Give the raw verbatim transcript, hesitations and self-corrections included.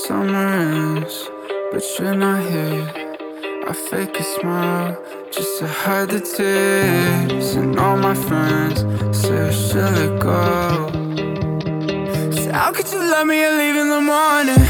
summer ends, but you're not here. I fake a smile just to hide the tears. And all my friends say I should let go. So how could you love me and leave in the morning?